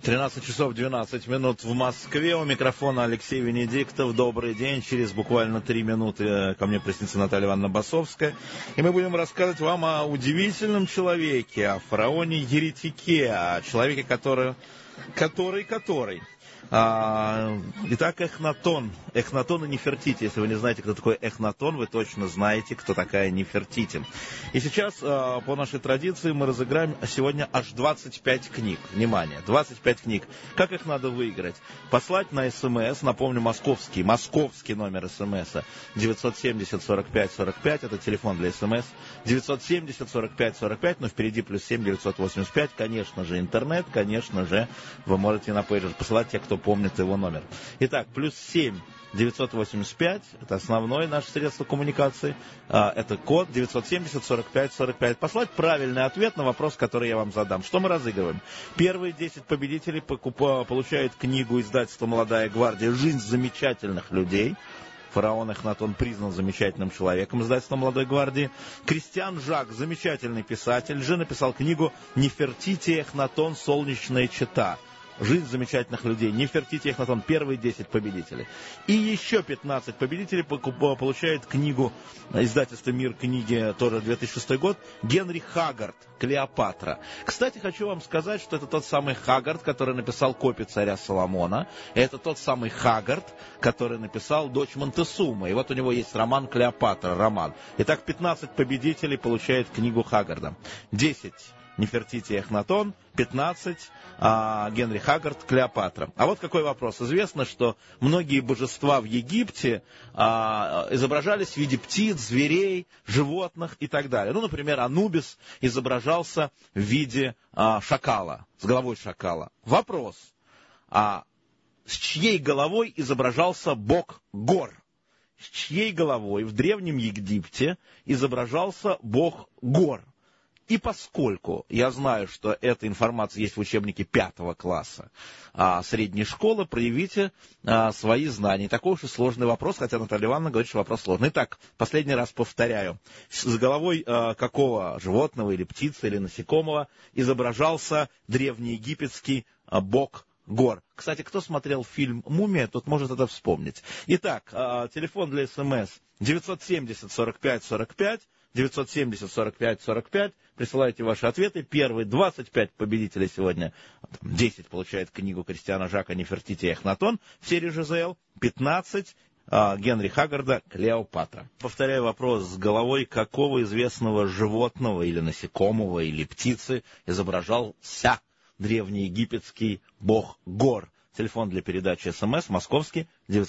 13 часов 12 минут в Москве. У микрофона Алексей Венедиктов. Добрый день. Через буквально 3 минуты ко мне приснится Наталья Ивановна Басовская. И мы будем рассказывать вам о удивительном человеке, о фараоне-еретике, о человеке, который... Итак, Эхнатон. Эхнатон и Нефертити. Если вы не знаете, кто такой Эхнатон, вы точно знаете, кто такая Нефертити. И сейчас, по нашей традиции, мы разыграем сегодня аж 25 книг. Внимание, 25 книг. Как их надо выиграть? Послать на СМС, напомню, московский номер СМСа 970-45-45, это телефон для СМС, 970-45-45, но впереди +7 985, конечно же, интернет, конечно же, вы можете на пейджер посылать те, кто помнит его номер. Итак, +7 985, это основное наше средство коммуникации, это код 970-45-45. Послать правильный ответ на вопрос, который я вам задам. Что мы разыгрываем? Первые 10 победителей получают книгу издательства «Молодая гвардия» «Жизнь замечательных людей». Фараон Эхнатон признан замечательным человеком, издательства «Молодой гвардии». Кристиан Жак, замечательный писатель, же написал книгу «Нефертити Эхнатон. Солнечная чета». «Жизнь замечательных людей». Нефертити Эхнатон. Первые 10 победителей. И еще 15 победителей получают книгу издательства «Мир книги», тоже 2006 год, Генри Хаггард «Клеопатра». Кстати, хочу вам сказать, что это тот самый Хаггард, который написал «Копию царя Соломона». Это тот самый Хаггард, который написал «Дочь Монтесумы». И вот у него есть роман «Клеопатра», роман. Итак, 15 победителей получают книгу Хаггарда. 10 Нефертити Эхнатон, 15 Генри Хаггард, Клеопатра. А вот какой вопрос. Известно, что многие божества в Египте изображались в виде птиц, зверей, животных и так далее. Ну, например, Анубис изображался в виде шакала, с головой шакала. Вопрос. С чьей головой изображался бог Гор? С чьей головой в Древнем Египте изображался бог Гор? И поскольку я знаю, что эта информация есть в учебнике 5 класса средней школы, проявите свои знания. Такой уж и сложный вопрос, хотя Наталья Ивановна говорит, что вопрос сложный. Итак, последний раз повторяю. С головой какого животного или птицы или насекомого изображался древнеегипетский бог Гор? Кстати, кто смотрел фильм «Мумия», тот может это вспомнить. Итак, телефон для СМС 970-45-45. 970-45-45. Присылайте ваши ответы. Первые 25 победителей сегодня. 10 получает книгу Кристиана Жака «Нефертити Эхнатон» в серии ЖЗЛ. 15 Генри Хаггарда «Клеопатра». Повторяю вопрос. С головой какого известного животного или насекомого или птицы изображался древнеегипетский бог Гор? Телефон для передачи СМС московский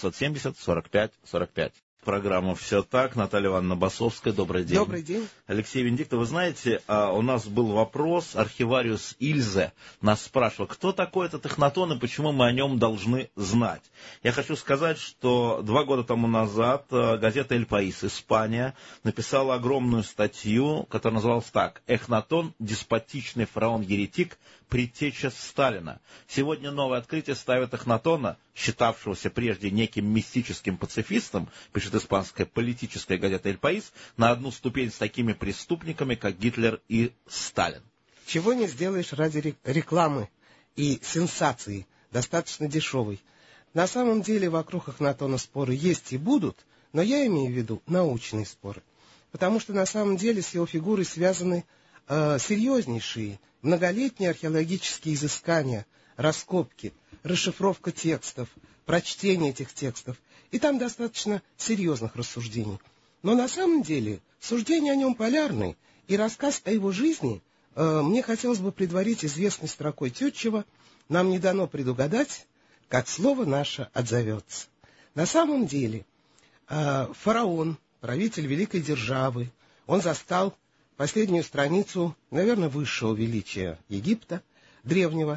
970-45-45. Программа «Все так». Наталья Ивановна Басовская, добрый день. Добрый день. Алексей Венедиктов, вы знаете, у нас был вопрос, архивариус Ильзе нас спрашивал, кто такой этот Эхнатон и почему мы о нем должны знать. Я хочу сказать, что 2 года тому назад газета «Эль Паис», Испания, написала огромную статью, которая называлась так: «Эхнатон, деспотичный фараон-еретик, предтеча Сталина». Сегодня новое открытие ставит Эхнатона, считавшегося прежде неким мистическим пацифистом, пишет испанская политическая газета «Эль Паис», на одну ступень с такими преступниками, как Гитлер и Сталин. Чего не сделаешь ради рекламы и сенсации, достаточно дешевой. На самом деле вокруг Эхнатона споры есть и будут, но я имею в виду научные споры. Потому что на самом деле с его фигурой связаны серьезнейшие, многолетние археологические изыскания, раскопки, расшифровка текстов, прочтение этих текстов. И там достаточно серьезных рассуждений. Но на самом деле суждения о нем полярны, и рассказ о его жизни мне хотелось бы предварить известной строкой Тютчева: «Нам не дано предугадать, как слово наше отзовется». На самом деле фараон, правитель великой державы, он застал последнюю страницу, наверное, высшего величия Египта древнего.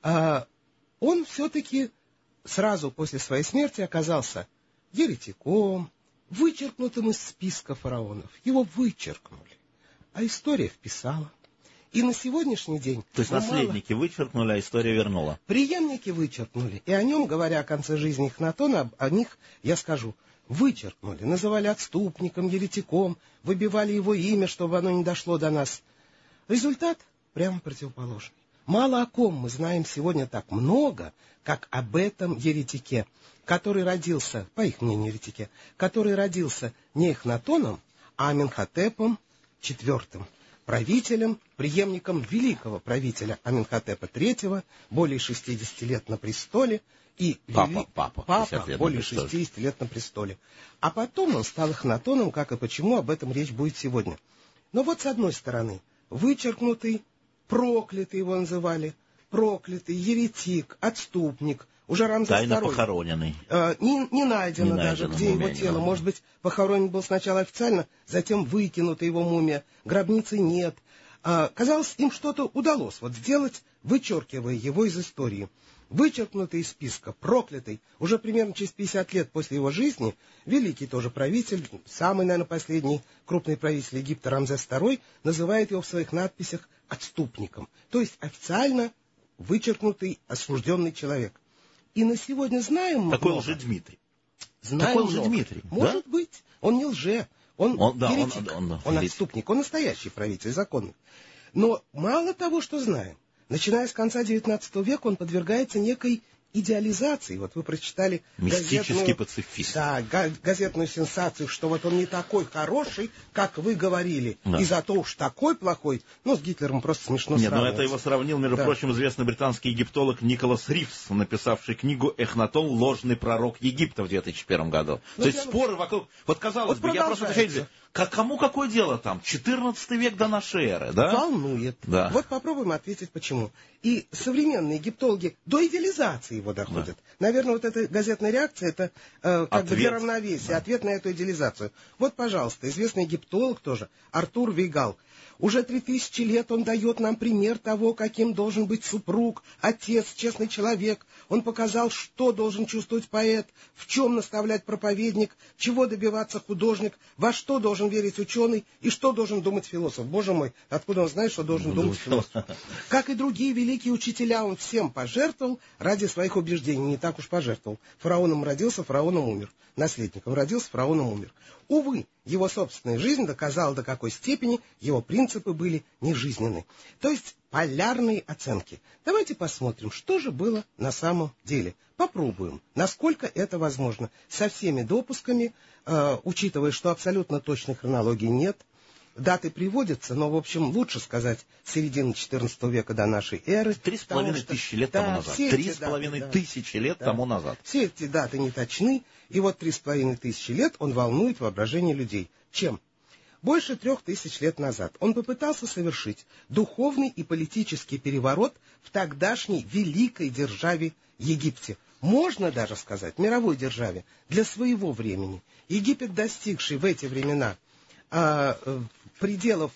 Он все-таки сразу после своей смерти оказался еретиком, вычеркнутым из списка фараонов. Его вычеркнули, а история вписала. И на сегодняшний день... То есть наследники вычеркнули, а история вернула. Преемники вычеркнули. И о нем, говоря о конце жизни Эхнатона, о них я скажу: вычеркнули, называли отступником, еретиком, выбивали его имя, чтобы оно не дошло до нас. Результат прямо противоположный. Мало о ком мы знаем сегодня так много, как об этом еретике, который родился, по их мнению еретике, который родился не Эхнатоном, а Аменхотепом IV, правителем, преемником великого правителя Аменхотепа III, более 60 лет на престоле, и Папа более 60 лет на престоле. А потом он стал Эхнатоном, как и почему, об этом речь будет сегодня. Но вот с одной стороны, вычеркнутый, проклятый его называли, проклятый, еретик, отступник, уже Рамзес II. Тайно похороненный. Не найдено даже, где его тело. Может быть, похоронен был сначала официально, затем выкинута его мумия, гробницы нет. Казалось, им что-то удалось вот сделать, вычеркивая его из истории. Вычеркнутый из списка, проклятый, уже примерно через 50 лет после его жизни, великий тоже правитель, самый, наверное, последний крупный правитель Египта Рамзес II, называет его в своих надписях отступником. То есть официально вычеркнутый, осужденный человек. И на сегодня знаем много. Такой Лжедмитрий. Знаем Такой много. Лжедмитрий. Может быть, он не лже, он еретик, он еретик. отступник, он настоящий правитель, законный. Но мало того, что знаем, начиная с конца XIX века он подвергается некой идеализации. Вот вы прочитали мистический пацифист. Да, газетную сенсацию, что вот он не такой хороший, как вы говорили, и зато уж такой плохой. Ну, с Гитлером просто смешно сравнивать. Но это его сравнил, между прочим, известный британский египтолог Николас Ривз, написавший книгу «Эхнатон. Ложный пророк Египта» в 2001 году. То есть споры вокруг... Вот казалось бы, я просто отвечаю, кому какое дело там? 14 век до нашей эры, да? Волнует. Да. Вот попробуем ответить, почему. И современные египтологи до идеализации его доходят. Да. Наверное, вот эта газетная реакция, это как бы для равновесия, ответ на эту идеализацию. Вот, пожалуйста, известный египтолог тоже, Артур Вейгал. Уже 3000 лет он дает нам пример того, каким должен быть супруг, отец, честный человек. Он показал, что должен чувствовать поэт, в чем наставлять проповедник, чего добиваться художник, во что должен верить ученый и что должен думать философ. Боже мой, откуда он знает, что должен думать философ? Как и другие великие учителя, он всем пожертвовал ради своих убеждений. Не так уж пожертвовал. Фараоном родился, фараоном умер. Наследником родился, фараоном умер. Увы, его собственная жизнь доказала, до какой степени его принципы были нежизненны. То есть полярные оценки. Давайте посмотрим, что же было на самом деле. Попробуем, насколько это возможно. Со всеми допусками, учитывая, что абсолютно точной хронологии нет. Даты приводятся, но, в общем, лучше сказать середины XIV века до нашей эры. 3500 лет тому назад. 3500 лет тому назад. Все эти даты не точны, и вот 3500 лет он волнует воображение людей. Чем? Больше 3000 лет назад он попытался совершить духовный и политический переворот в тогдашней великой державе Египте. Можно даже сказать, мировой державе, для своего времени. Египет, достигший в эти времена пределов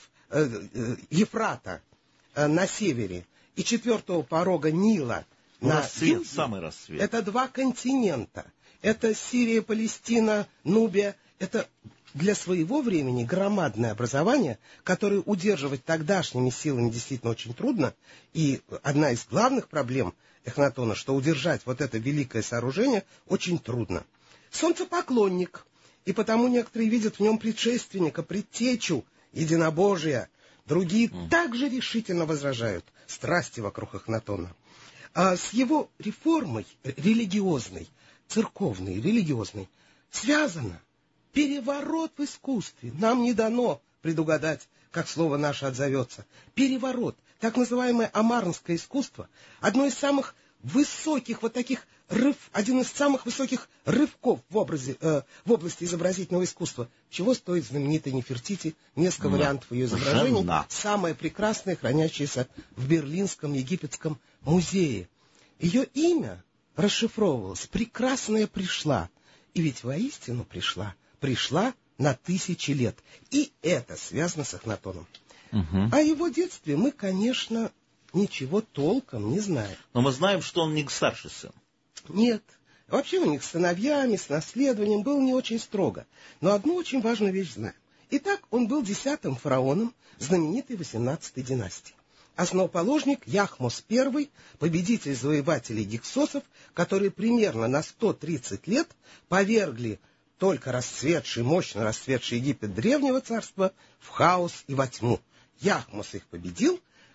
Ефрата на севере и 4-го порога Нила на юге, самый рассвет. Это 2 континента. Это Сирия, Палестина, Нубия. Это для своего времени громадное образование, которое удерживать тогдашними силами действительно очень трудно. И одна из главных проблем Эхнатона, что удержать вот это великое сооружение очень трудно. Солнцепоклонник. И потому некоторые видят в нем предшественника, предтечу единобожия. Другие также решительно возражают страсти вокруг Эхнатона. А с его реформой религиозной, церковной, религиозной, связано переворот в искусстве. Нам не дано предугадать, как слово наше отзовется. Переворот, так называемое амарнское искусство, одно из самых высоких вот таких один из самых высоких рывков в области изобразительного искусства. Чего стоит знаменитая Нефертити, несколько вариантов ее изображений, самое прекрасное, хранящееся в Берлинском египетском музее. Ее имя расшифровывалось «Прекрасная пришла». И ведь воистину пришла на 1000 лет. И это связано с Эхнатоном. О его детстве мы, конечно, ничего толком не знаем. Но мы знаем, что он не старший сын. Нет. Вообще у них с сыновьями, с наследованием было не очень строго. Но одну очень важную вещь знаем. Итак, он был 10-м фараоном знаменитой 18-й династии. Основоположник Яхмос I, победитель завоевателей гиксосов, которые примерно на 130 лет повергли только мощно расцветший Египет древнего царства в хаос и во тьму. Яхмос их победил,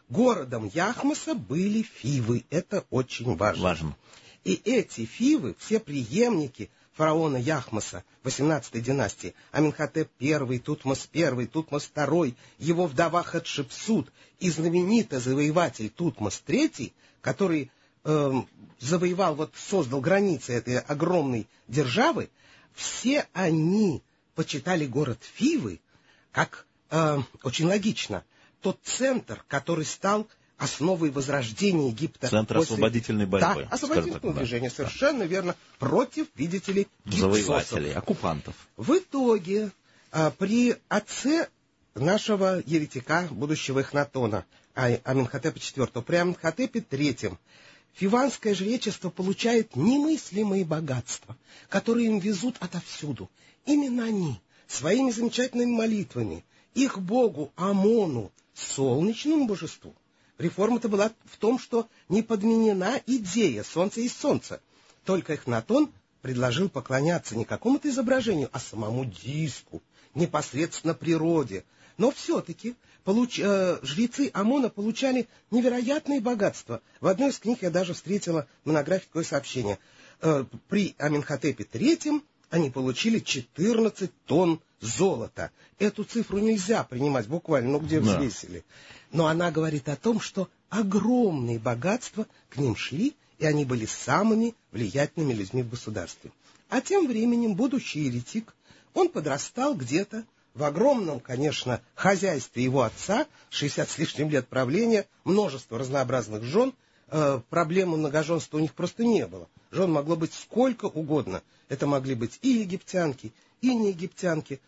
городом Яхмоса были Фивы. Это очень важно. Важно. И эти Фивы, все преемники фараона Яхмоса 18-й династии, Аменхотеп I, Тутмос I, Тутмос II, его вдова Хатшепсут и знаменитый завоеватель Тутмос III, который завоевал, создал границы этой огромной державы, все они почитали город Фивы как, очень логично, тот центр, который стал основой возрождения Египта. Центр освободительной борьбы. Да, освободительного движения, совершенно верно, против, видите ли, завоевателей, оккупантов. В итоге при отце нашего еретика, будущего Эхнатона, Аменхотепа IV, при Аменхотепе III, фиванское жречество получает немыслимые богатства, которые им везут отовсюду. Именно они своими замечательными молитвами их богу Амону, солнечному божеству. Реформа-то была в том, что не подменена идея солнца и солнца. Только Эхнатон предложил поклоняться не какому-то изображению, а самому диску, непосредственно природе. Но все-таки жрецы Амона получали невероятные богатства. В одной из книг я даже встретила монографию такое сообщение. При Аменхотепе III они получили 14 тонн золота. Эту цифру нельзя принимать буквально, где взвесили. Но она говорит о том, что огромные богатства к ним шли, и они были самыми влиятельными людьми в государстве. А тем временем будущий еретик, он подрастал где-то в огромном, конечно, хозяйстве его отца, 60 с лишним лет правления, множество разнообразных жен. Проблемы многоженства у них просто не было. Жен могло быть сколько угодно. Это могли быть и египтянки, и не египтянки.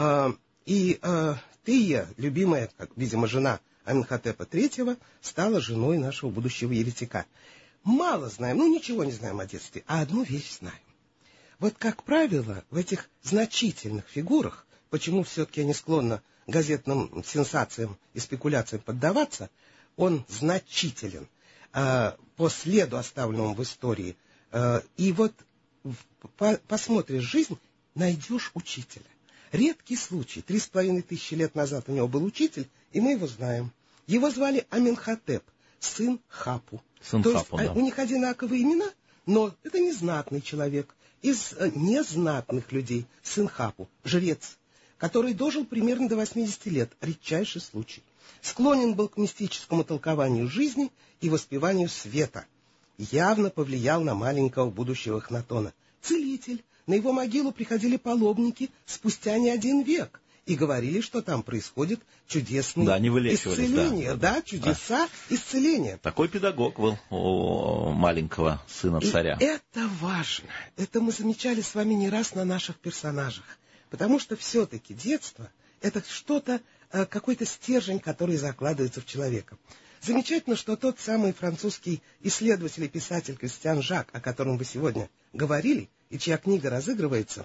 Тыя, любимая, как, видимо, жена Аменхотепа III, стала женой нашего будущего еретика. Мало знаем, ничего не знаем о детстве, а одну вещь знаем. Вот, как правило, в этих значительных фигурах, почему все-таки я не склонна газетным сенсациям и спекуляциям поддаваться, он значителен по следу, оставленному в истории. И вот посмотришь жизнь, найдешь учителя. Редкий случай. 3500 лет назад у него был учитель, и мы его знаем. Его звали Аменхотеп, сын Хапу. То есть у них одинаковые имена, но это незнатный человек. Из незнатных людей сын Хапу, жрец, который дожил примерно до 80 лет, редчайший случай. Склонен был к мистическому толкованию жизни и воспеванию света. Явно повлиял на маленького будущего Эхнатона. Целитель. На его могилу приходили паломники спустя не один век и говорили, что там происходит чудесные исцеления. Чудеса исцеления. Такой педагог был у маленького сына царя. И это важно. Это мы замечали с вами не раз на наших персонажах. Потому что все-таки детство — это что-то, какой-то стержень, который закладывается в человека. Замечательно, что тот самый французский исследователь и писатель Кристиан Жак, о котором вы сегодня говорили, и чья книга разыгрывается,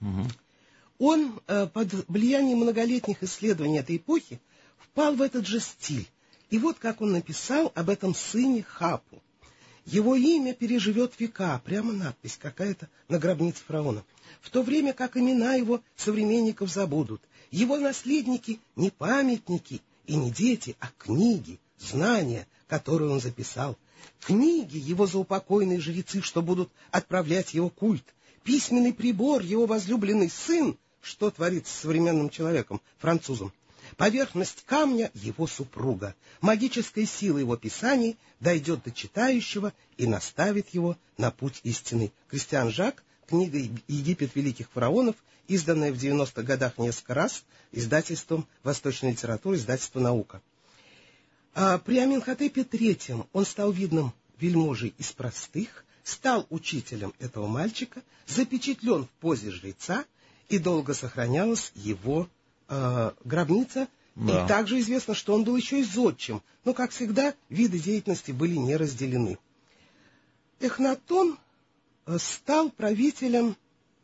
он под влиянием многолетних исследований этой эпохи впал в этот же стиль. И вот как он написал об этом сыне Хапу. Его имя переживет века, прямо надпись какая-то на гробнице фараона, в то время как имена его современников забудут. Его наследники не памятники и не дети, а книги, знания, которые он записал. Книги его заупокойные жрецы, что будут отправлять его культ. Письменный прибор, его возлюбленный сын, что творится с современным человеком, французом. Поверхность камня — его супруга. Магическая сила его писаний дойдет до читающего и наставит его на путь истинный. Кристиан Жак, книга «Египет великих фараонов», изданная в 90-х годах несколько раз, издательством «Восточная литература», издательство «Наука». При Аменхотепе III он стал видным вельможей из простых, стал учителем этого мальчика, запечатлен в позе жреца, и долго сохранялась его гробница. Да. И также известно, что он был еще и зодчим, но, как всегда, виды деятельности были не разделены. Эхнатон стал правителем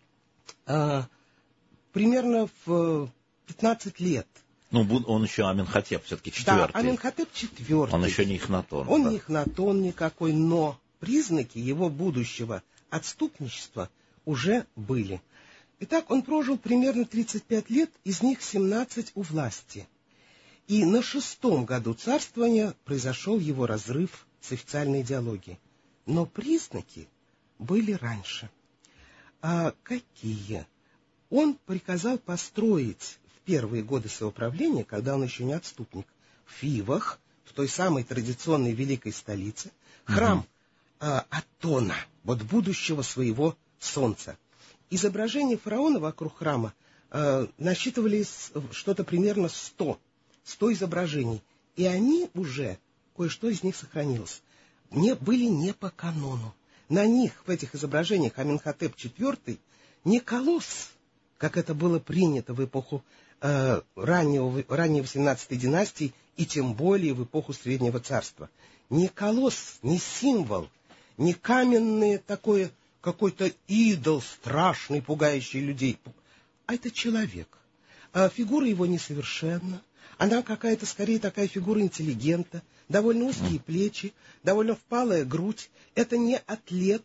примерно в 15 лет. Он еще Аменхотеп все-таки четвертый. Да, Аменхотеп IV. Он еще не Эхнатон. Он не Эхнатон никакой, но признаки его будущего отступничества уже были. Итак, он прожил примерно 35 лет, из них 17 у власти. И на 6-м году царствования произошел его разрыв с официальной идеологией. Но признаки были раньше. А какие? Он приказал построить в первые годы своего правления, когда он еще не отступник, в Фивах, в той самой традиционной великой столице, храм Атона, вот будущего своего солнца. Изображения фараона вокруг храма насчитывали что-то примерно 100 изображений. И они уже, кое-что из них сохранилось, были не по канону. На них, в этих изображениях, Аменхотеп IV не колосс, как это было принято в эпоху ранней 18-й династии и тем более в эпоху Среднего Царства. Не колосс, не символ, не каменное такое, какой-то идол страшный, пугающий людей, а это человек. Фигура его несовершенна, она какая-то, скорее, такая фигура интеллигента, довольно узкие плечи, довольно впалая грудь. Это не атлет,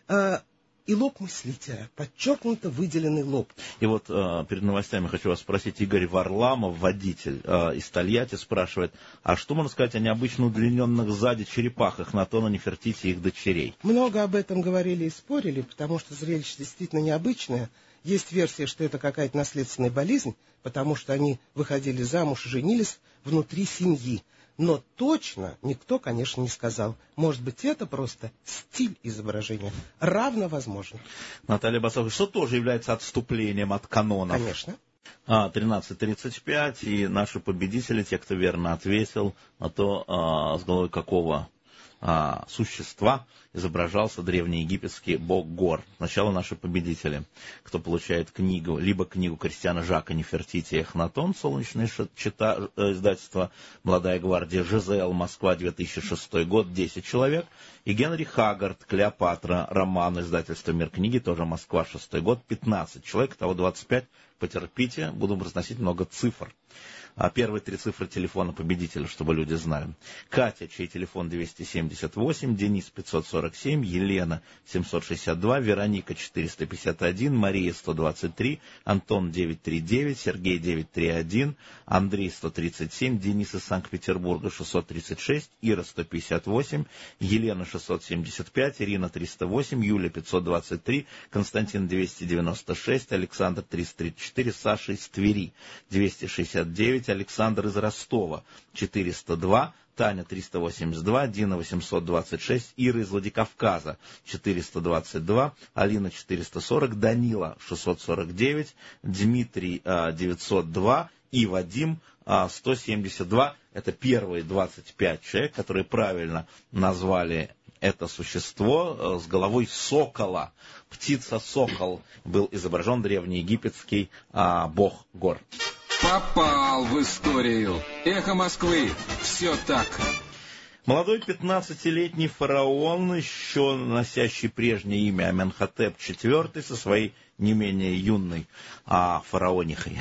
и лоб мыслителя, подчеркнуто выделенный лоб. И вот перед новостями хочу вас спросить, Игорь Варламов, водитель из Тольятти, спрашивает, а что можно сказать о необычно удлиненных сзади черепахах Натона, Нефертити и их дочерей? Много об этом говорили и спорили, потому что зрелище действительно необычное. Есть версия, что это какая-то наследственная болезнь, потому что они выходили замуж и женились внутри семьи. Но точно никто, конечно, не сказал. Может быть, это просто стиль изображения. Равно возможно. Наталья Басова, что тоже является отступлением от канонов. Конечно. 13:35, и наши победители, те, кто верно ответил на то, с головой какого существа изображался древнеегипетский бог гор. Сначала наши победители, кто получает книгу, либо книгу Кристиана Жака Нефертити Эхнатон, «Солнечные чета», издательство «Молодая гвардия», ЖЗЛ, Москва, 2006 год, 10 человек, и Генри Хаггард, «Клеопатра», роман, издательство «Мир книги», тоже Москва, 6 год, 15 человек, того 25, потерпите, буду разносить много цифр. Первые 3 цифры телефона победителя, чтобы люди знали. Катя, чей телефон 278, Денис 547, Елена 762, Вероника 451, Мария 123, Антон 939, Сергей 931, Андрей 137, Денис из Санкт-Петербурга 636, Ира 158, Елена 675, Ирина 308, Юля 523, Константин 296, Александр 334, Саша из Твери 269, Александр из Ростова 402, Таня 382, Дина 826, Ира из Владикавказа 422, Алина 440, Данила 649, Дмитрий 902 и Вадим 172. Это первые 25 человек, которые правильно назвали это существо с головой сокола. Птица-сокол был изображен, древнеегипетский бог гор. Попал в историю. Эхо Москвы. Все так. Молодой 15-летний фараон, еще носящий прежнее имя Аменхотеп IV, со своей не менее юной фараонихой,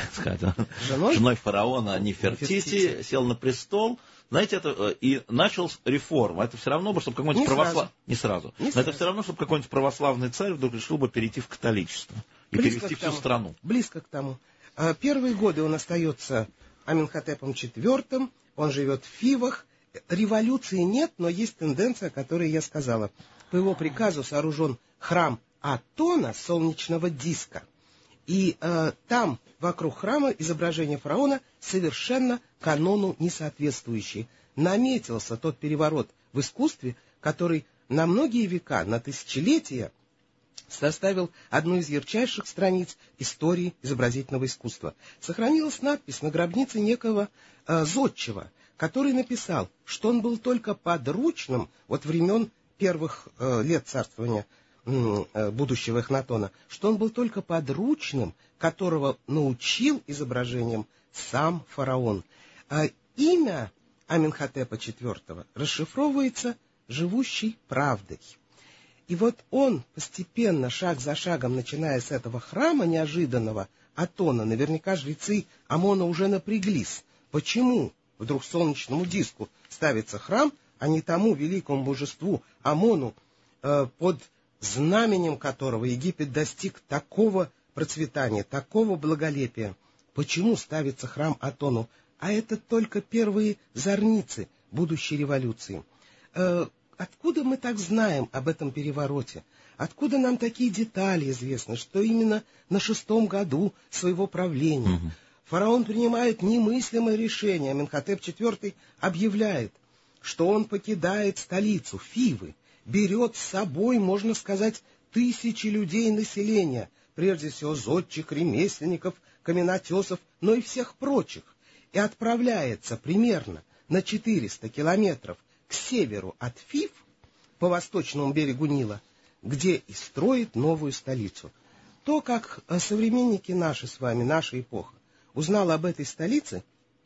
женой фараона Нефертити, сел на престол. Знаете, это и начал реформу. Это все равно, чтобы какой-нибудь православный... Не сразу. Но это все равно, чтобы какой-нибудь православный царь вдруг решил бы перейти в католичество и перевести всю страну. Близко к тому. Первые годы он остается Аменхотепом IV, он живет в Фивах. Революции нет, но есть тенденция, о которой я сказала. По его приказу сооружен храм Атона, солнечного диска. И там, вокруг храма, изображение фараона совершенно канону несоответствующие. Наметился тот переворот в искусстве, который на многие века, на тысячелетия составил одну из ярчайших страниц истории изобразительного искусства. Сохранилась надпись на гробнице некого зодчего, который написал, что он был только подручным от времен первых лет царствования будущего Эхнатона, что он был только подручным, которого научил изображением сам фараон. Имя Аменхотепа IV расшифровывается «живущей правдой». И вот он постепенно, шаг за шагом, начиная с этого храма неожиданного Атона, наверняка жрецы Амона уже напряглись. Почему вдруг солнечному диску ставится храм, а не тому великому божеству Амону, под знаменем которого Египет достиг такого процветания, такого благолепия? Почему ставится храм Атону? а это только первые зорницы будущей революции. Откуда мы так знаем об этом перевороте? Откуда нам такие детали известны, что именно на 6-м году своего правления фараон принимает немыслимое решение? Аменхотеп IV объявляет, что он покидает столицу Фивы, берет с собой, можно сказать, тысячи людей населения, прежде всего зодчих, ремесленников, каменотесов, но и всех прочих, и отправляется примерно на 400 километров к северу от Фив, по восточному берегу Нила, где и строит новую столицу. То, как современники наши с вами, наша эпоха, узнала об этой столице,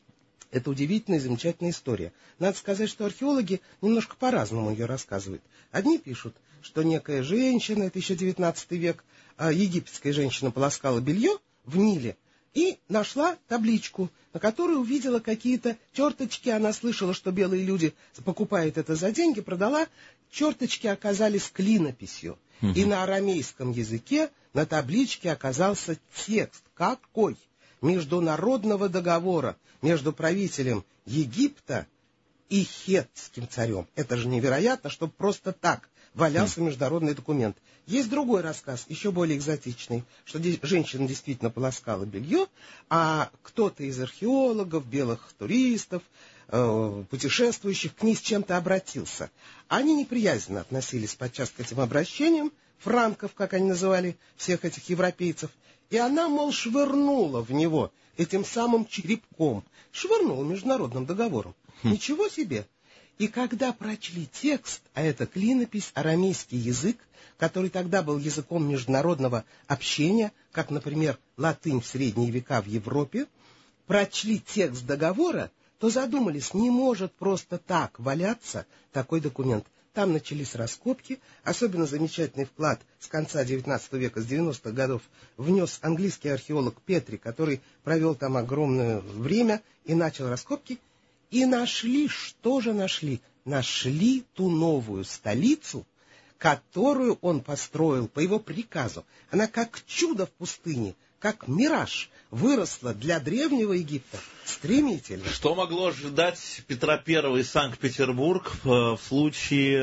это удивительная и замечательная история. Надо сказать, что археологи немножко по-разному ее рассказывают. Одни пишут, что некая женщина, это еще 19 век, египетская женщина полоскала белье в Ниле и нашла табличку, на которой увидела какие-то черточки. Она слышала, что белые люди покупают это за деньги, продала. Черточки оказались клинописью. И на арамейском языке на табличке оказался текст. Какой? Международного договора между правителем Египта и хеттским царем. Это же невероятно, чтобы просто так валялся международный документ. Есть другой рассказ, еще более экзотичный, что женщина действительно полоскала белье, а кто-то из археологов, белых туристов, путешествующих к ней с чем-то обратился. Они неприязненно относились подчас к этим обращениям, франков, как они называли всех этих европейцев, и она, мол, швырнула в него этим самым черепком, швырнула международным договором. Ничего себе! И когда прочли текст, а это клинопись, арамейский язык, который тогда был языком международного общения, как, например, латынь в средние века в Европе, прочли текст договора, то задумались, не может просто так валяться такой документ. Там начались раскопки, особенно замечательный вклад с конца XIX века, с 90-х годов, внес английский археолог Петри, который провел там огромное время и начал раскопки. И нашли, что же нашли? Нашли ту новую столицу, которую он построил по его приказу. Она как чудо в пустыне, как мираж, выросла для древнего Египта стремительно. Что могло ожидать Петра I и Санкт-Петербург в случае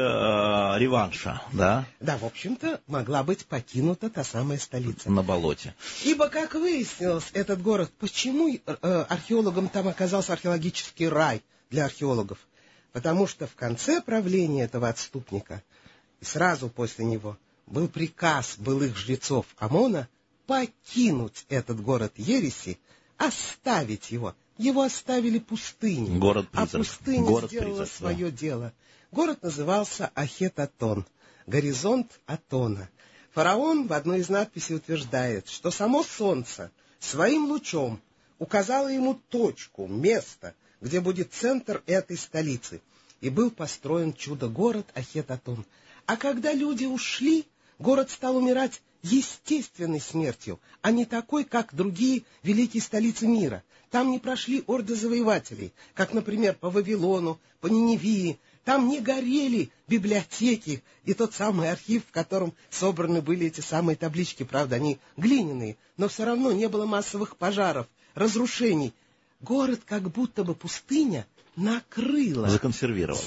реванша, да? Да, в общем-то, могла быть покинута та самая столица. На болоте. Ибо, как выяснилось, этот город, почему археологам там оказался археологический рай для археологов? Потому что в конце правления этого отступника, и сразу после него, был приказ былых жрецов Амона покинуть этот город ереси, оставить его. Его оставили пустыней, а пустыня сделала свое дело. Город назывался Ахет-Атон, горизонт Атона. Фараон в одной из надписей утверждает, что само солнце своим лучом указало ему точку, место, где будет центр этой столицы. И был построен чудо-город Ахет-Атон. А когда люди ушли, город стал умирать естественной смертью, а не такой, как другие великие столицы мира. Там не прошли орды завоевателей, как, например, по Вавилону, по Ниневии. Там не горели библиотеки и тот самый архив, в котором собраны были эти самые таблички. Правда, они глиняные, но все равно не было массовых пожаров, разрушений. Город, как будто бы пустыня, накрыла, законсервировала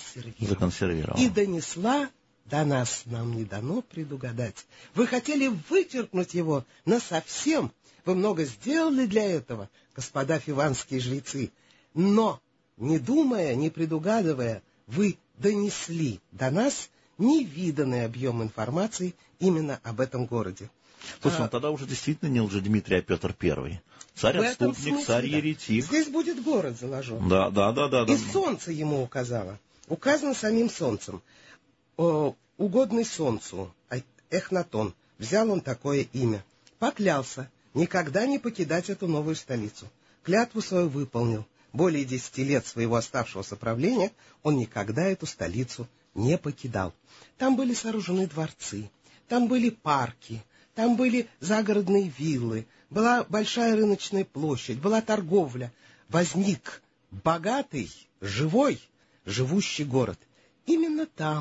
и донесла до нас, нам не дано предугадать. Вы хотели вычеркнуть его насовсем. Вы много сделали для этого, господа фиванские жрецы. Но, не думая, не предугадывая, вы донесли до нас невиданный объем информации именно об этом городе. Слушай, тогда уже действительно не Лжедмитрий, а Петр I. Царь-отступник, царь-еретик. Здесь будет город заложен. Да. И солнце ему указало. Указано самим солнцем. Угодный солнцу, Эхнатон, взял он такое имя. Поклялся никогда не покидать эту новую столицу. Клятву свою выполнил. Более 10 лет своего оставшегося правления он никогда эту столицу не покидал. Там были сооружены дворцы, там были парки, там были загородные виллы, была большая рыночная площадь, была торговля. Возник богатый, живой, живущий город. Именно там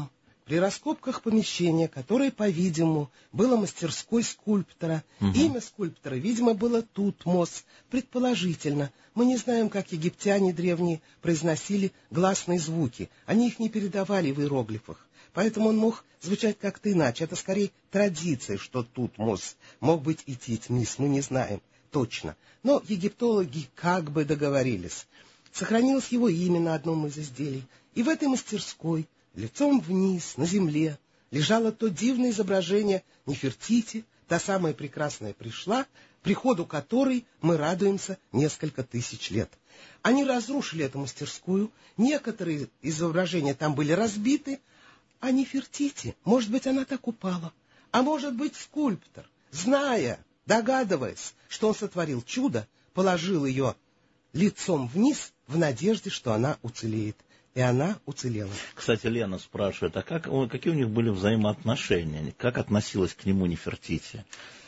при раскопках помещения, которое, по-видимому, было мастерской скульптора. Имя скульптора, видимо, было Тутмос, предположительно. Мы не знаем, как египтяне древние произносили гласные звуки. Они их не передавали в иероглифах. Поэтому он мог звучать как-то иначе. Это скорее традиция, что Тутмос мог быть и Титмис, мы не знаем точно. Но египтологи как бы договорились. Сохранилось его имя на одном из изделий. И в этой мастерской, лицом вниз, на земле, лежало то дивное изображение Нефертити, та самая прекрасная пришла, приходу которой мы радуемся несколько тысяч лет. Они разрушили эту мастерскую, некоторые изображения там были разбиты, а Нефертити, может быть, она так упала, а может быть, скульптор, зная, догадываясь, что он сотворил чудо, положил ее лицом вниз в надежде, что она уцелеет. И она уцелела. Кстати, Лена спрашивает, а какие у них были взаимоотношения? Как относилась к нему Нефертити?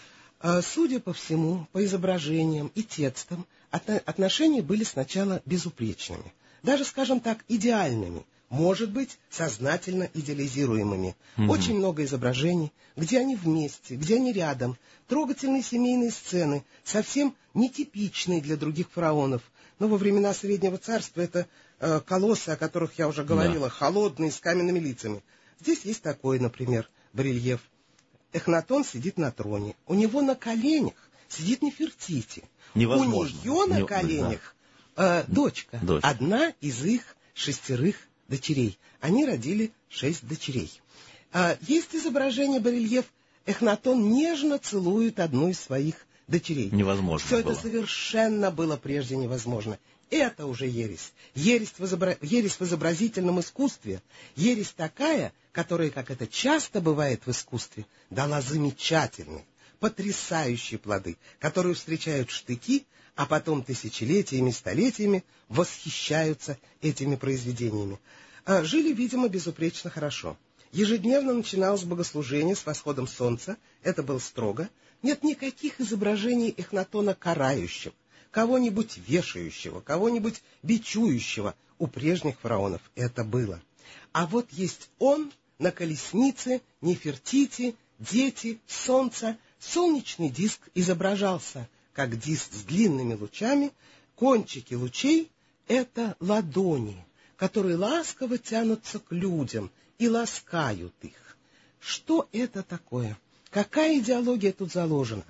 Судя по всему, по изображениям и текстам, отношения были сначала безупречными. Даже, скажем так, идеальными. Может быть, сознательно идеализируемыми. Очень много изображений, где они вместе, где они рядом. Трогательные семейные сцены, совсем нетипичные для других фараонов. Но во времена Среднего Царства это колоссы, о которых я уже говорила, холодные, с каменными лицами. Здесь есть такой, например, барельеф. Эхнатон сидит на троне. У него на коленях сидит Нефертити. Невозможно. У нее на коленях дочка. Одна из их 6 дочерей. Они родили 6 дочерей. Есть изображение, барельеф. Эхнатон нежно целует одну из своих дочерей. Невозможно Все было. это совершенно было прежде невозможно. Это уже ересь. Ересь в изобразительном искусстве. Ересь такая, которая, как это часто бывает в искусстве, дала замечательные, потрясающие плоды, которые встречают штыки, а потом тысячелетиями, столетиями восхищаются этими произведениями. Жили, видимо, безупречно хорошо. Ежедневно начиналось богослужение с восходом солнца. Это было строго. Нет никаких изображений Эхнатона карающего, кого-нибудь вешающего, кого-нибудь бичующего. У прежних фараонов это было. А вот есть он на колеснице, Нефертити, дети, солнце. Солнечный диск изображался как диск с длинными лучами. Кончики лучей — это ладони, которые ласково тянутся к людям и ласкают их. Что это такое? Какая идеология тут заложена?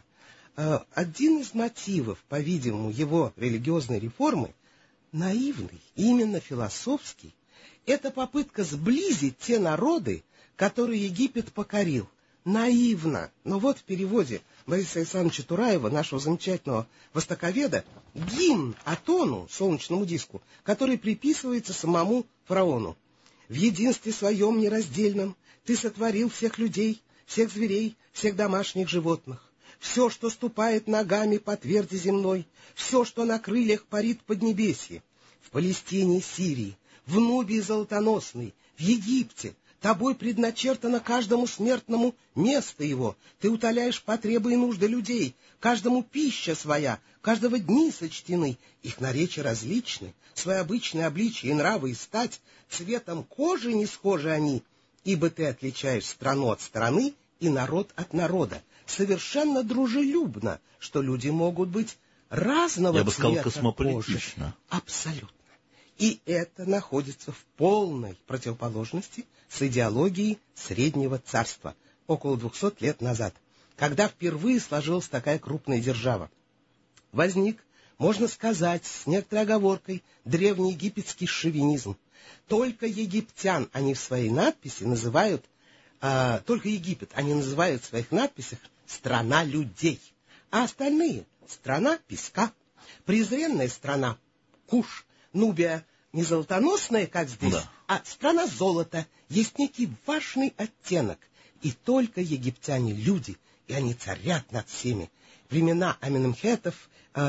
Один из мотивов, по-видимому, его религиозной реформы, наивный, именно философский, это попытка сблизить те народы, которые Египет покорил. Наивно. Но вот в переводе Бориса Александровича Тураева, нашего замечательного востоковеда, гимн Атону, солнечному диску, который приписывается самому фараону. В единстве своем нераздельном ты сотворил всех людей, всех зверей, всех домашних животных. Все, что ступает ногами по тверди земной, все, что на крыльях парит поднебесье. В Палестине и Сирии, в Нубии золотоносной, в Египте, тобой предначертано каждому смертному место его. Ты утоляешь потребы и нужды людей, каждому пища своя, каждого дни сочтены. Их наречия различны, свои обычные обличия и нравы и стать, цветом кожи не схожи они, ибо ты отличаешь страну от страны и народ от народа. Совершенно дружелюбно, что люди могут быть разного цвета. Я бы сказал, космополитично. Кожи. Абсолютно. И это находится в полной противоположности с идеологией Среднего Царства около 200 лет назад, когда впервые сложилась такая крупная держава. Возник, можно сказать, с некоторой оговоркой, древнеегипетский шовинизм. Только египтян они в своей надписи называют, только Египет они называют в своих надписях «страна людей», а остальные — «страна песка», презренная страна Куш, Нубия не золотоносная, как здесь, а страна золота. Есть некий важный оттенок. И только египтяне люди, и они царят над всеми. Времена Аменемхетов,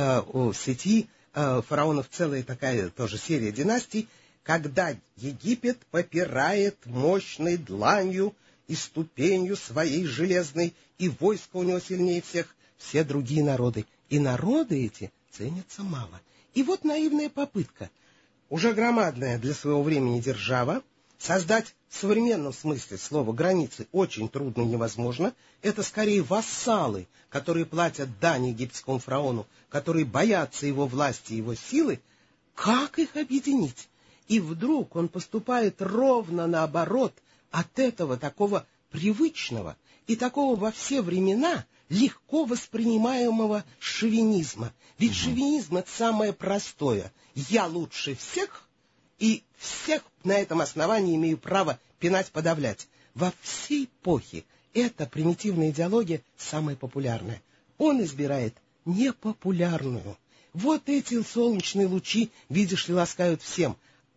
Сети, фараонов, целая такая тоже серия династий, когда Египет попирает мощной дланью и ступенью своей железной, и войско у него сильнее всех, все другие народы. И народы эти ценятся мало. И вот наивная попытка. Уже громадная для своего времени держава Создать в современном смысле слова границы очень трудно и невозможно. Это скорее вассалы, которые платят дань египетскому фараону, которые боятся его власти и его силы. Как их объединить? И вдруг он поступает ровно наоборот от этого такого привычного и такого во все времена легко воспринимаемого шовинизма. Ведь шовинизм — это самое простое. Я лучше всех, и всех на этом основании имею право пинать, подавлять. Во всей эпохе эта примитивная идеология самая популярная. Он избирает непопулярную. Вот эти солнечные лучи, видишь ли, ласкают всех.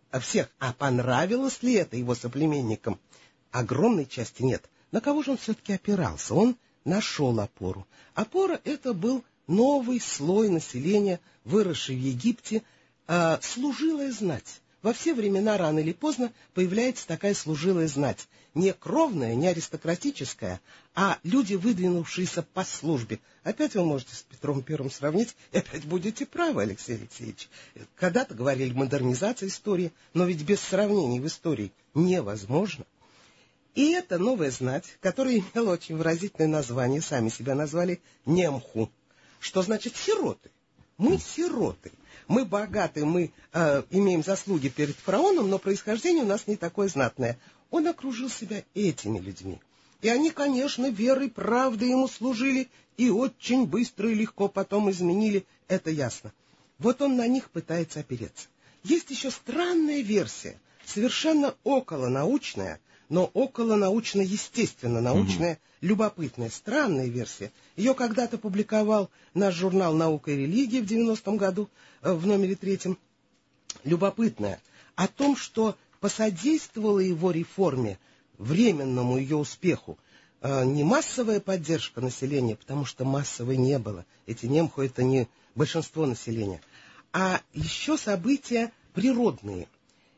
А понравилось ли это его соплеменникам? Огромной части нет. На кого же он все-таки опирался? Он нашел опору. Опора — это был новый слой населения, выросший в Египте, служилая знать. Во все времена, рано или поздно, появляется такая служилая знать. Не кровная, не аристократическая, а люди, выдвинувшиеся по службе. Опять вы можете с Петром Первым сравнить, и опять будете правы, Алексей Алексеевич. Когда-то говорили модернизация истории, но ведь без сравнений в истории невозможно. И это новая знать, которая имела очень выразительное название, сами себя назвали Немху, что значит сироты. Мы сироты. Мы богаты, мы имеем заслуги перед фараоном, но происхождение у нас не такое знатное. Он окружил себя этими людьми. И они, конечно, верой, правдой ему служили, и очень быстро и легко потом изменили, это ясно. Вот он на них пытается опереться. Есть еще странная версия, совершенно околонаучная, но околонаучно-естественно-научная, любопытная, странная версия. Ее когда-то публиковал наш журнал «Наука и религия» в 90-м году, в номере 3. Любопытная. О том, что посодействовала его реформе, временному ее успеху, не массовая поддержка населения, потому что массовой не было. Эти немху — это не большинство населения. А еще события природные.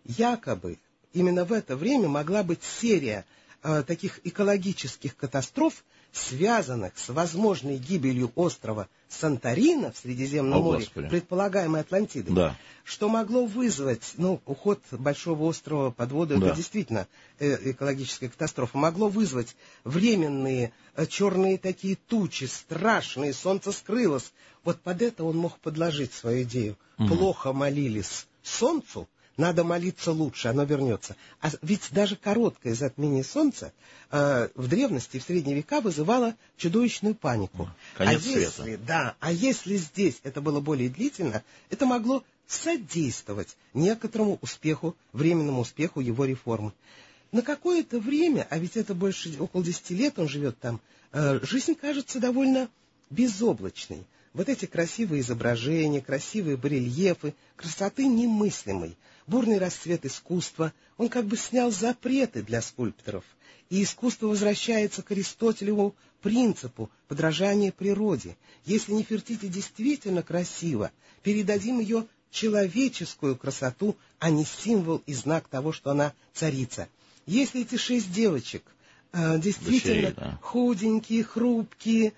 Якобы именно в это время могла быть серия таких экологических катастроф, связанных с возможной гибелью острова Санторина в Средиземном море, предполагаемой Атлантидой, да, что могло вызвать, уход большого острова под воду, да, это действительно экологическая катастрофа, могло вызвать временные черные такие тучи, страшные, солнце скрылось. Вот под это он мог подложить свою идею. Плохо молились солнцу, надо молиться лучше, оно вернется. А ведь даже короткое затмение солнца в древности, в средние века вызывало чудовищную панику. Конец света. Да, а если здесь это было более длительно, это могло содействовать некоторому успеху, временному успеху его реформы. На какое-то время, а ведь это около 10 лет он живет там, жизнь кажется довольно безоблачной. Вот эти красивые изображения, красивые барельефы, красоты немыслимой, бурный расцвет искусства, он как бы снял запреты для скульпторов. И искусство возвращается к Аристотелеву принципу подражания природе. Если Нефертити действительно красиво, передадим ее человеческую красоту, а не символ и знак того, что она царица. Если эти 6 девочек действительно худенькие, хрупкие,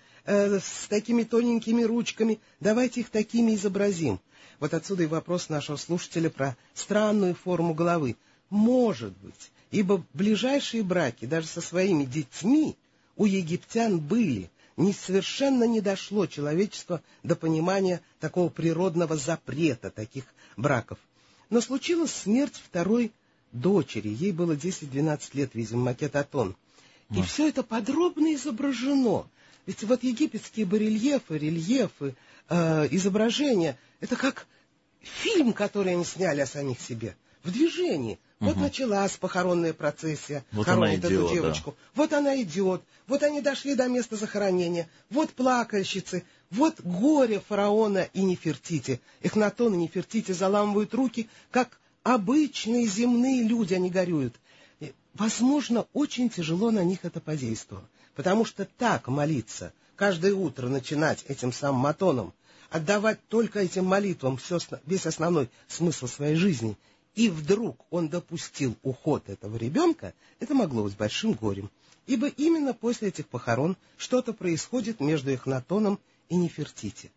с такими тоненькими ручками, давайте их такими изобразим. Вот отсюда и вопрос нашего слушателя про странную форму головы. Может быть, ибо ближайшие браки даже со своими детьми у египтян были. Совершенно не дошло человечество до понимания такого природного запрета таких браков. Но случилась смерть второй дочери. Ей было 10-12 лет, видимо, макет Атон. И все это подробно изображено. Ведь вот египетские барельефы, рельефы, изображения — это как фильм, который они сняли о самих себе, в движении. Вот началась похоронная процессия, вот хоронит эту девочку. Да. Вот она идет, вот они дошли до места захоронения, вот плакальщицы, вот горе фараона и Нефертити. Эхнатон и Нефертити заламывают руки, как обычные земные люди, они горюют. И, возможно, очень тяжело на них это подействовало. Потому что так молиться, каждое утро начинать этим самым матоном, отдавать только этим молитвам весь основной смысл своей жизни, и вдруг он допустил уход этого ребенка, это могло быть большим горем. Ибо именно после этих похорон что-то происходит между Эхнатоном и Нефертити.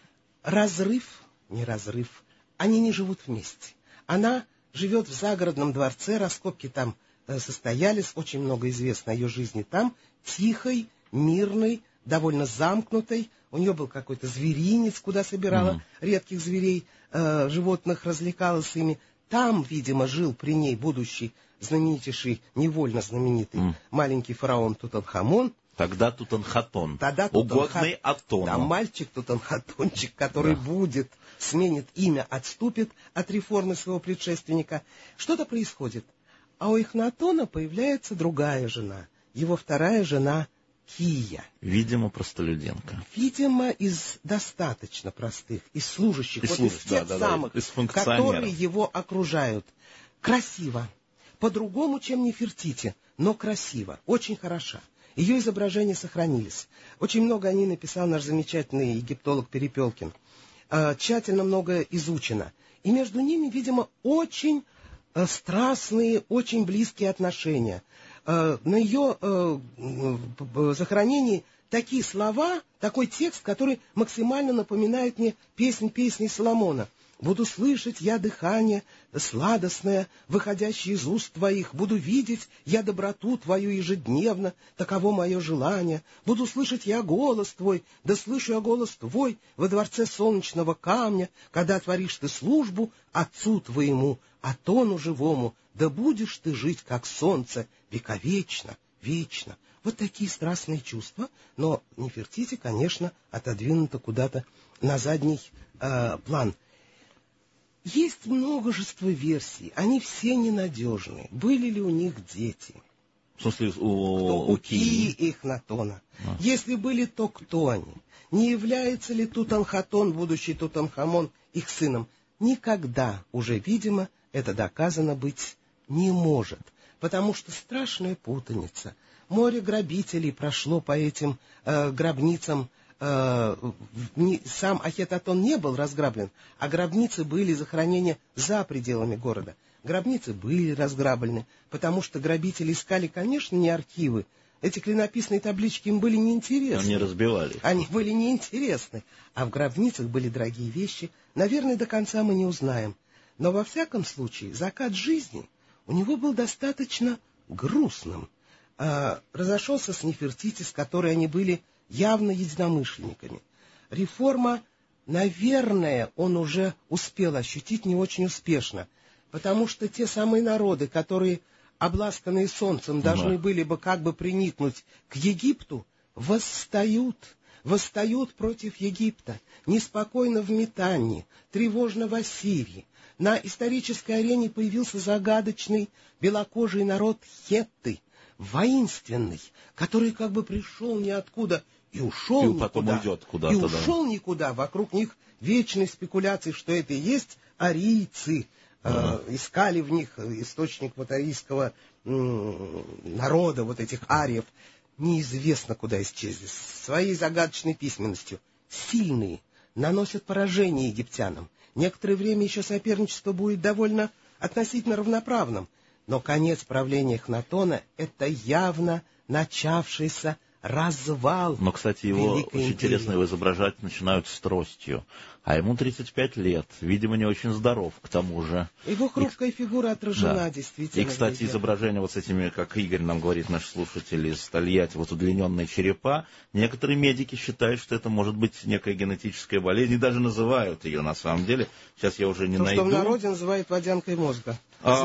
Не разрыв, они не живут вместе. Она живет в загородном дворце, раскопки там состоялись, очень много известно о ее жизни там, тихой, мирной, довольно замкнутой. У нее был какой-то зверинец, куда собирала редких зверей, животных, развлекалась ими. Там, видимо, жил при ней будущий знаменитейший, невольно знаменитый маленький фараон Тутанхамон. Тогда Тутанхатон, угодный Атону. Да, мальчик Тутанхатончик, который будет, сменит имя, отступит от реформы своего предшественника. Что-то происходит. А у Эхнатона появляется другая жена, его вторая жена Кия. Видимо, простолюдинка. Видимо, из достаточно простых, из служащих, из тех самых, из которые его окружают. Красиво. По-другому, чем Нефертити, но красиво, очень хороша. Ее изображения сохранились. Очень много о ней написал наш замечательный египтолог Перепелкин. Тщательно многое изучено. И между ними, видимо, очень страстные, очень близкие отношения. На ее захоронении такие слова, такой текст, который максимально напоминает мне песнь Соломона. «Буду слышать я дыхание сладостное, выходящее из уст твоих. Буду видеть я доброту твою ежедневно, таково мое желание. Буду слышать я голос твой, да слышу я голос твой во дворце солнечного камня, когда творишь ты службу отцу твоему, Атону живому, да будешь ты жить, как солнце, вековечно, вечно». Вот такие страстные чувства, но Нефертити, конечно, отодвинута куда-то на задний план. Есть множество версий, они все ненадежны. Были ли у них дети? В смысле, у Кии и Эхнатона. Если были, то кто они? Не является ли Тутанхатон, будущий Тутанхамон, их сыном? Никогда уже, видимо, это доказано быть не может, потому что страшная путаница. Море грабителей прошло по этим гробницам. Сам Ахетатон не был разграблен, а гробницы были захоронения за пределами города. Гробницы были разграблены, потому что грабители искали, конечно, не архивы. Эти клинописные таблички им были неинтересны. Они разбивали. Они были неинтересны. А в гробницах были дорогие вещи. Наверное, до конца мы не узнаем. Но во всяком случае, закат жизни у него был достаточно грустным. Разошелся с Нефертити, с которой они были явно единомышленниками. Реформа, наверное, он уже успел ощутить не очень успешно, потому что те самые народы, которые, обласканные солнцем, должны были бы как бы приникнуть к Египту, восстают против Египта, неспокойно в Метанне, тревожно в Ассирии. На исторической арене появился загадочный белокожий народ Хетты, воинственный, который как бы пришел ниоткуда и ушел и никуда. Потом уйдет куда-то. И ушел никуда. Вокруг них вечные спекуляции, что это и есть арийцы. Искали в них источник вот арийского народа, вот этих ариев. Неизвестно, куда исчезли. Своей загадочной письменностью. Сильные. Наносят поражение египтянам. Некоторое время еще соперничество будет довольно относительно равноправным. Но конец правления Эхнатона — это явно начавшийся развал. Но, кстати, его очень интересно его изображать начинают с тростью. А ему 35 лет. Видимо, не очень здоров, к тому же. Его хрупкая фигура отражена, действительно. И, кстати, изображение вот с этими, как Игорь нам говорит, наш слушатель, из Тольятти, вот удлиненные черепа. Некоторые медики считают, что это может быть некая генетическая болезнь, и даже называют ее на самом деле. Сейчас я уже не найду. Что в народе называют водянкой мозга.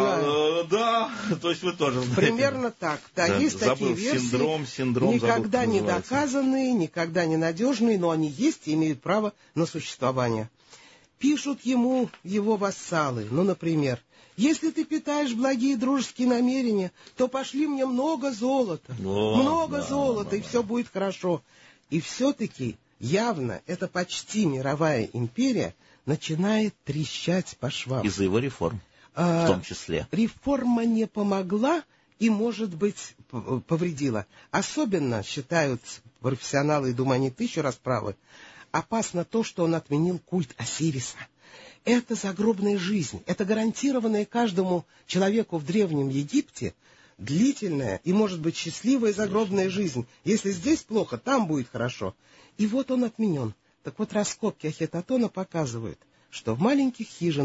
Да, то есть вы тоже знаете. Примерно так. Да, есть такие версии. Синдром никогда не доказанные, никогда не надежные, но они есть и имеют право на существование. Пишут ему его вассалы, например: «Если ты питаешь благие дружеские намерения, то пошли мне много золота, и все будет хорошо». И все-таки явно эта почти мировая империя начинает трещать по швам. Из-за его реформ, в том числе. Реформа не помогла и, может быть, повредила. Особенно, считают профессионалы, и, думаю, они тысячу раз правы, опасно то, что он отменил культ Осириса. Это загробная жизнь, это гарантированная каждому человеку в Древнем Египте длительная и, может быть, счастливая загробная жизнь. Если здесь плохо, там будет хорошо. И вот он отменен. Так вот, раскопки Ахетатона показывают, что в маленьких хижинах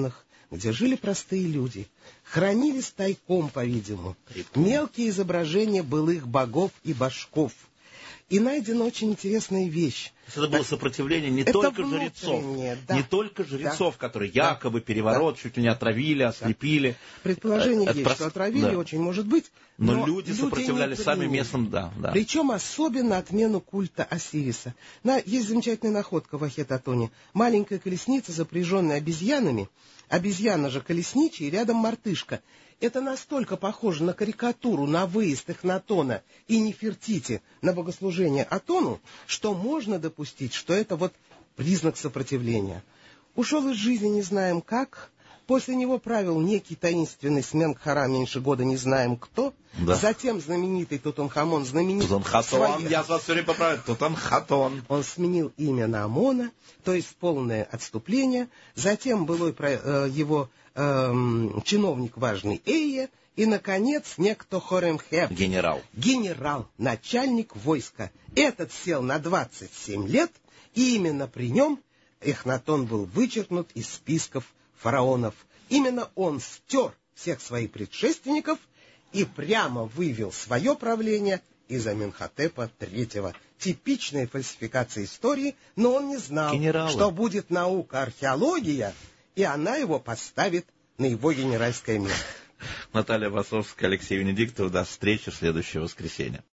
где жили простые люди. Хранились тайком, по-видимому, мелкие изображения былых богов и башков. И найдена очень интересная вещь. Это было сопротивление не только жрецов, да, не только жрецов, которые якобы переворот, чуть ли не отравили, ослепили. Предположение есть, что отравили, очень может быть. Но люди сопротивлялись сами местным, да. Причем особенно отмену культа Осириса. Есть замечательная находка в Ахетотоне. Маленькая колесница, запряженная обезьянами. Обезьяна же колесничая, и рядом мартышка. Это настолько похоже на карикатуру, на выезд Эхнатона и Нефертити на богослужение Атону, что можно допустить, что это вот признак сопротивления. Ушел из жизни не знаем как. После него правил некий таинственный Сменкхара, меньше года не знаем кто. Да. Затем знаменитый Тутанхамон, Тутанхатон, я вас все время поправляю, Тутанхатон. Он сменил имя на Амона, то есть полное отступление. Затем был его чиновник важный Эйя. И, наконец, некто Хоремхеб. Генерал, начальник войска. Этот сел на 27 лет, и именно при нем Эхнатон был вычеркнут из списков фараонов. Именно он стер всех своих предшественников и прямо вывел свое правление из Аменхотепа III. Типичная фальсификация истории, но он не знал, что будет наука археология, и она его поставит на его генеральское место. Наталья Басовская, Алексей Венедиктов. До встречи в следующее воскресенье.